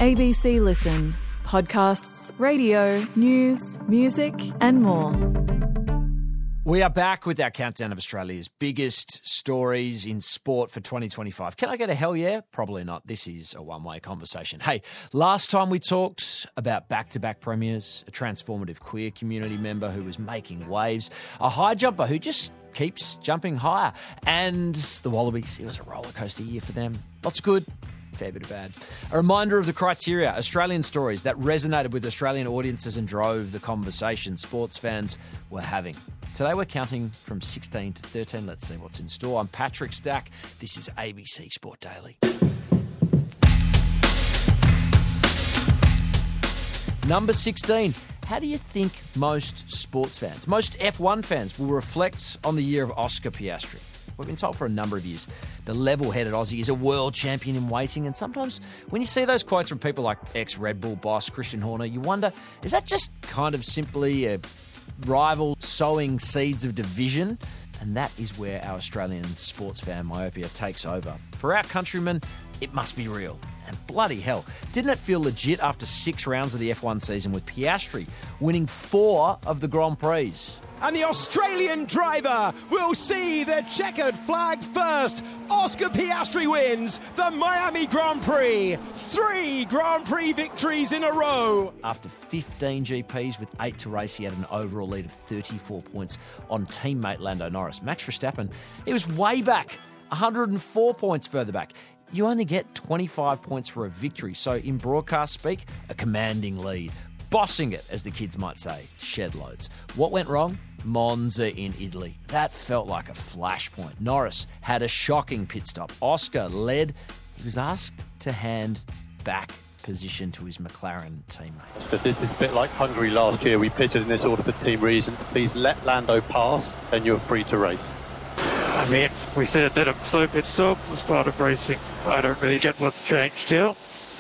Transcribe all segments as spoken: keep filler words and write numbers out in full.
A B C Listen. Podcasts, radio, news, music and more. We are back with our countdown of Australia's biggest stories in sport for twenty twenty-five. Can I get a hell yeah? Probably not. This is a one-way conversation. Hey, last time we talked about back-to-back premiers, a transformative queer community member who was making waves, a high jumper who just keeps jumping higher, and the Wallabies. It was a rollercoaster year for them. Lots of good, fair bit of bad. A reminder of the criteria, Australian stories that resonated with Australian audiences and drove the conversation sports fans were having. Today we're counting from sixteen to thirteen. Let's see what's in store. I'm Patrick Stack. This is A B C Sport Daily. Number sixteen. How do you think most sports fans, most F one fans, will reflect on the year of Oscar Piastri? We've been told for a number of years the level-headed Aussie is a world champion in waiting, and sometimes when you see those quotes from people like ex-Red Bull boss Christian Horner, you wonder, is that just kind of simply a rival sowing seeds of division? And that is where our Australian sports fan myopia takes over. For our countrymen, it must be real. And bloody hell, didn't it feel legit after six rounds of the F one season with Piastri winning four of the Grand Prix? And the Australian driver will see the checkered flag first. Oscar Piastri wins the Miami Grand Prix. Three Grand Prix victories in a row. After fifteen G Ps with eight to race, he had an overall lead of thirty-four points on teammate Lando Norris. Max Verstappen, he was way back, one hundred four points further back. You only get twenty-five points for a victory, so in broadcast speak, a commanding lead. Bossing it, as the kids might say, shed loads. What went wrong? Monza in Italy. That felt like a flashpoint. Norris had a shocking pit stop. Oscar led. He was asked to hand back position to his McLaren teammate. But this is a bit like Hungary last year. We pitted in this order for team reasons. Please let Lando pass, and you're free to race. I mean, we said that a slow pit stop was part of racing. I don't really get what's changed here,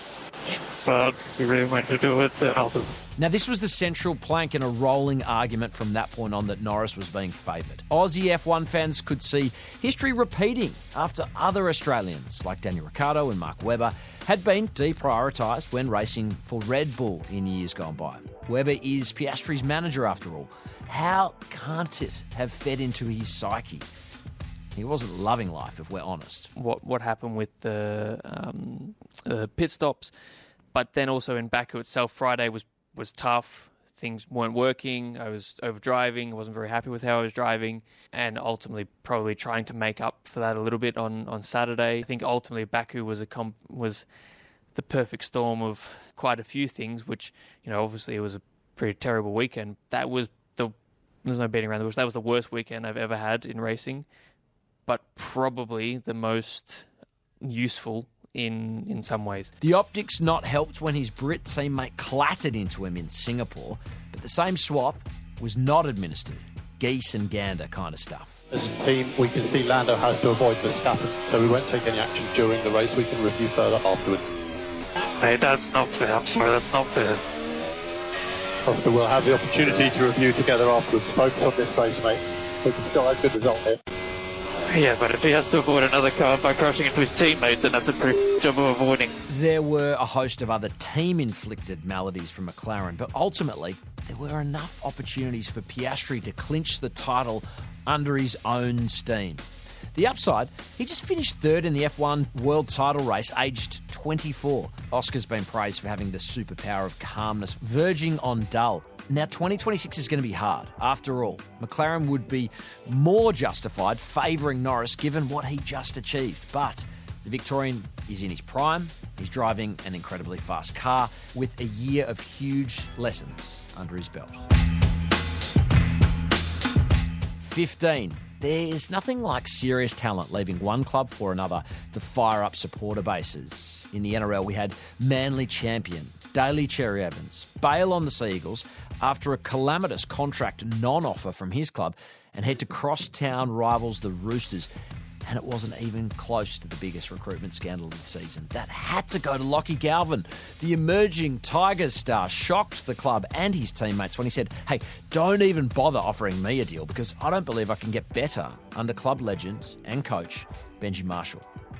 but we really went to do it, then I'll do it. Now, this was the central plank in a rolling argument from that point on that Norris was being favoured. Aussie F one fans could see history repeating after other Australians, like Daniel Ricciardo and Mark Webber, had been deprioritised when racing for Red Bull in years gone by. Webber is Piastri's manager, after all. How can't it have fed into his psyche? He wasn't loving life, if we're honest. What what happened with the um, uh, pit stops, but then also in Baku itself, Friday was, was tough. Things weren't working. I was overdriving. I wasn't very happy with how I was driving, and ultimately probably trying to make up for that a little bit on, on Saturday. I think ultimately Baku was a comp- was the perfect storm of quite a few things, which, you know, obviously it was a pretty terrible weekend. That was the there's no beating around the bush. That was the worst weekend I've ever had in racing, but probably the most useful in in some ways. The optics not helped when his Brit teammate clattered into him in Singapore, but the same swap was not administered. Geese and gander kind of stuff. As a team, we can see Lando has to avoid Verstappen, so we won't take any action during the race. We can review further afterwards. Hey, that's not fair. I'm sorry, that's not fair. Oscar will have the opportunity to review together afterwards. Focus on this race, mate. We can still have a good result here. Yeah, but if he has to avoid another car by crashing into his teammate, then that's a pretty good job of avoiding. There were a host of other team-inflicted maladies from McLaren, but ultimately there were enough opportunities for Piastri to clinch the title under his own steam. The upside, he just finished third in the F one world title race, aged twenty-four. Oscar's been praised for having the superpower of calmness, verging on dull. Now, twenty twenty-six is going to be hard. After all, McLaren would be more justified favouring Norris given what he just achieved. But the Victorian is in his prime. He's driving an incredibly fast car with a year of huge lessons under his belt. fifteen. There's nothing like serious talent leaving one club for another to fire up supporter bases. In the N R L, we had Manly champion Daly Cherry Evans bail on the Sea Eagles after a calamitous contract non-offer from his club and head to crosstown rivals the Roosters. And it wasn't even close to the biggest recruitment scandal of the season. That had to go to Lockie Galvin. The emerging Tigers star shocked the club and his teammates when he said, hey, don't even bother offering me a deal because I don't believe I can get better under club legend and coach Benji Marshall.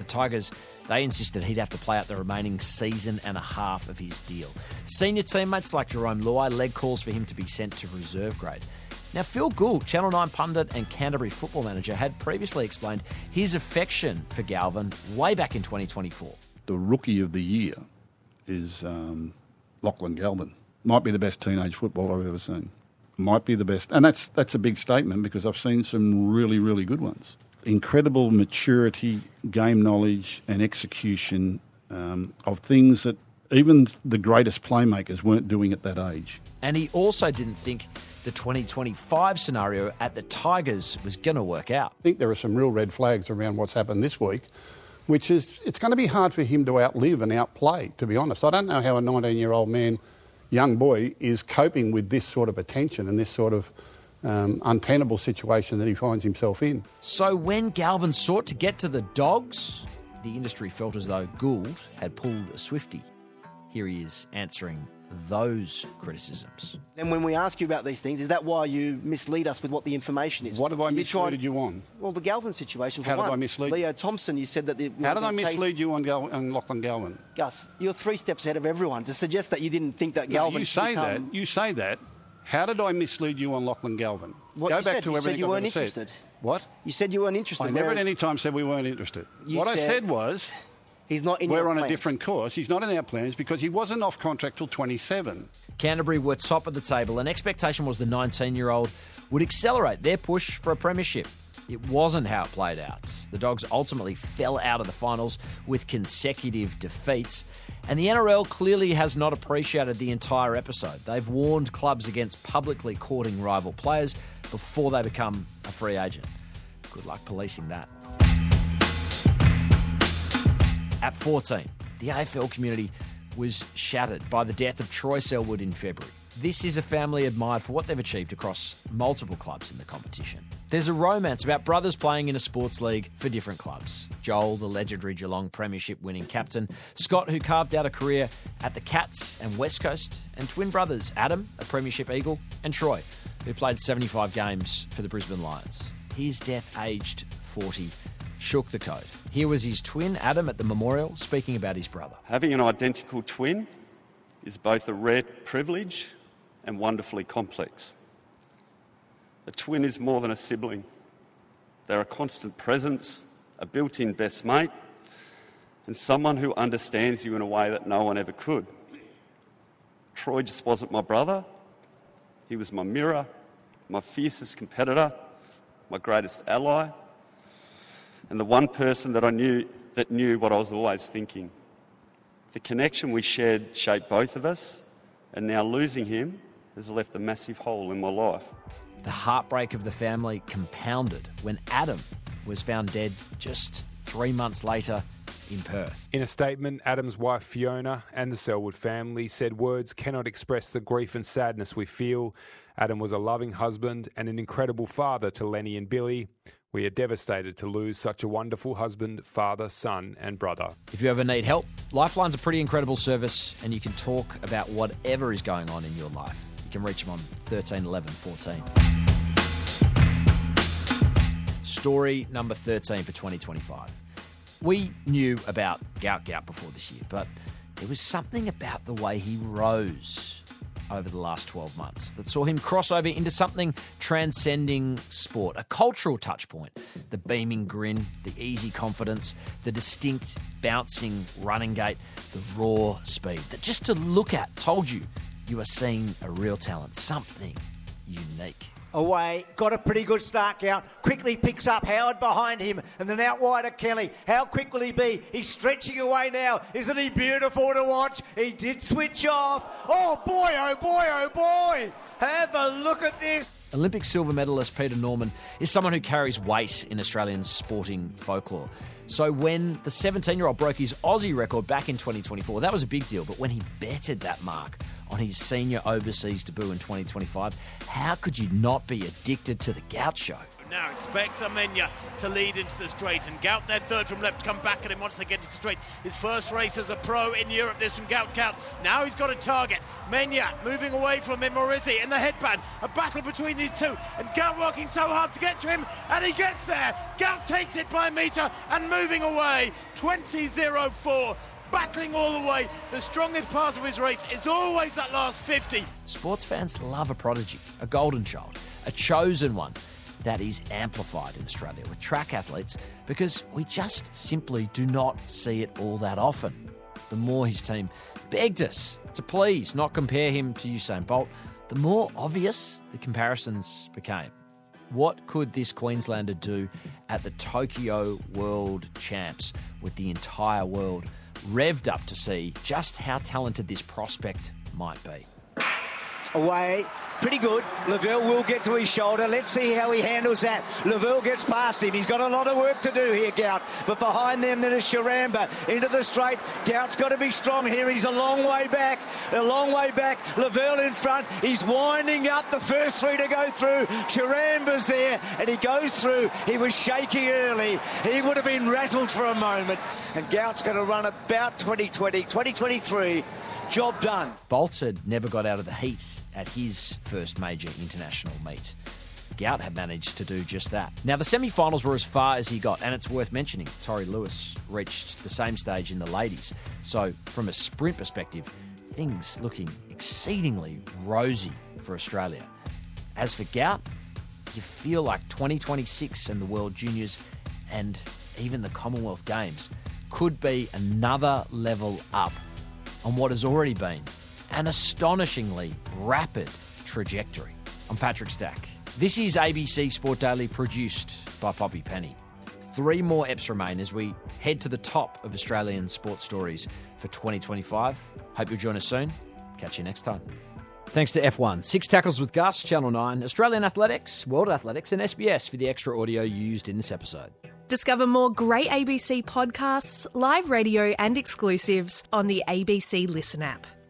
The Tigers, they insisted he'd have to play out the remaining season and a half of his deal. Senior teammates like Jerome Luai led calls for him to be sent to reserve grade. Now, Phil Gould, Channel nine pundit and Canterbury football manager, had previously explained his affection for Galvin way back in twenty twenty-four. The rookie of the year is um, Lachlan Galvin. Might be the best teenage footballer I've ever seen. Might be the best. And that's that's a big statement because I've seen some really, really good ones. Incredible maturity, game knowledge and execution um, of things that even the greatest playmakers weren't doing at that age. And he also didn't think the twenty twenty-five scenario at the Tigers was going to work out. I think there are some real red flags around what's happened this week, which is it's going to be hard for him to outlive and outplay, to be honest. I don't know how a nineteen-year-old man, young boy, is coping with this sort of attention and this sort of um, untenable situation that he finds himself in. So when Galvin sought to get to the Dogs, the industry felt as though Gould had pulled a Swiftie. Here he is answering those criticisms. And when we ask you about these things, is that why you mislead us with what the information is? What have I you misled tried, you on? Well, the Galvin situation, for How one. did I mislead Leo Thompson, you said that... The, How did the I mislead case, you on, Gal- on Lachlan Galvin? Gus, you're three steps ahead of everyone. To suggest that you didn't think that No, Galvin you say become, that. You say that. How did I mislead you on Lachlan Galvin? What Go you back said. to You everything said you I've weren't ever interested. said. What? You said you weren't interested. I never whereas at any time said we weren't interested. You What I said said was... He's not in We're your on plans. a different course. He's not in our plans because he wasn't off contract till twenty-seven. Canterbury were top of the table, and expectation was the nineteen-year-old would accelerate their push for a premiership. It wasn't how it played out. The Dogs ultimately fell out of the finals with consecutive defeats, and the N R L clearly has not appreciated the entire episode. They've warned clubs against publicly courting rival players before they become a free agent. Good luck policing that. At fourteen, the A F L community was shattered by the death of Troy Selwood in February. This is a family admired for what they've achieved across multiple clubs in the competition. There's a romance about brothers playing in a sports league for different clubs. Joel, the legendary Geelong premiership winning captain, Scott, who carved out a career at the Cats and West Coast, and twin brothers Adam, a premiership Eagle, and Troy, who played seventy-five games for the Brisbane Lions. His death, aged forty, shook the code. Here was his twin, Adam, at the memorial, speaking about his brother. Having an identical twin is both a rare privilege and wonderfully complex. A twin is more than a sibling. They're a constant presence, a built-in best mate, and someone who understands you in a way that no one ever could. Troy just wasn't my brother. He was my mirror, my fiercest competitor, my greatest ally, and the one person that I knew that knew what I was always thinking. The connection we shared shaped both of us, and now losing him has left a massive hole in my life. The heartbreak of the family compounded when Adam was found dead just three months later in Perth. In a statement, Adam's wife Fiona and the Selwood family said words cannot express the grief and sadness we feel. Adam was a loving husband and an incredible father to Lenny and Billy. We are devastated to lose such a wonderful husband, father, son and brother. If you ever need help, Lifeline's a pretty incredible service, and you can talk about whatever is going on in your life. You can reach them on thirteen eleven fourteen. Story number thirteen for twenty twenty-five. We knew about Gout Gout before this year, but there was something about the way he rose over the last twelve months that saw him cross over into something transcending sport, a cultural touch point. The beaming grin, the easy confidence, the distinct bouncing running gait, the raw speed that just to look at told you you are seeing a real talent, something unique. Away, got a pretty good start, Gout. Quickly picks up Howard behind him, and then out wide at Kelly. How quick will he be? He's stretching away now. Isn't he beautiful to watch? He did switch off. Oh boy, oh boy, oh boy. Have a look at this. Olympic silver medalist Peter Norman is someone who carries weight in Australian sporting folklore. So when the seventeen-year-old broke his Aussie record back in twenty twenty-four, that was a big deal. But when he bettered that mark on his senior overseas debut in twenty twenty-five, how could you not be addicted to the Gout Show? Now expects Amenya to lead into the straight, and Gout then third from left, come back at him once they get into the straight. His first race as a pro in Europe, this from Gout Gout. Now he's got a target. Menya moving away from him, Morizzi in the headband. A battle between these two, and Gout working so hard to get to him, and he gets there. Gout takes it by a metre and moving away. twenty oh four. Battling all the way. The strongest part of his race is always that last fifty. Sports fans love a prodigy, a golden child, a chosen one that is amplified in Australia with track athletes because we just simply do not see it all that often. The more his team begged us to please not compare him to Usain Bolt, the more obvious the comparisons became. What could this Queenslander do at the Tokyo World Champs with the entire world revved up to see just how talented this prospect might be? Away, pretty good. Lavelle will get to his shoulder. Let's see how he handles that. Lavelle gets past him. He's got a lot of work to do here, Gout. But behind them, there is Sharamba into the straight. Gout's got to be strong here. He's a long way back. A long way back. Lavelle in front. He's winding up the first three to go through. Sharamba's there, and he goes through. He was shaky early. He would have been rattled for a moment. And Gout's going to run about twenty twenty, twenty twenty-three. Job done. Bolt had never got out of the heat at his first major international meet. Gout had managed to do just that. Now, the semi-finals were as far as he got, and it's worth mentioning, Tori Lewis reached the same stage in the ladies. So, from a sprint perspective, things looking exceedingly rosy for Australia. As for Gout, you feel like twenty twenty-six and the World Juniors and even the Commonwealth Games could be another level up on what has already been an astonishingly rapid trajectory. I'm Patrick Stack. This is A B C Sport Daily, produced by Poppy Penny. Three more eps remain as we head to the top of Australian sports stories for twenty twenty-five. Hope you'll join us soon. Catch you next time. Thanks to F one, Six Tackles with Gus, Channel nine, Australian Athletics, World Athletics and S B S for the extra audio used in this episode. Discover more great A B C podcasts, live radio and exclusives on the A B C Listen app.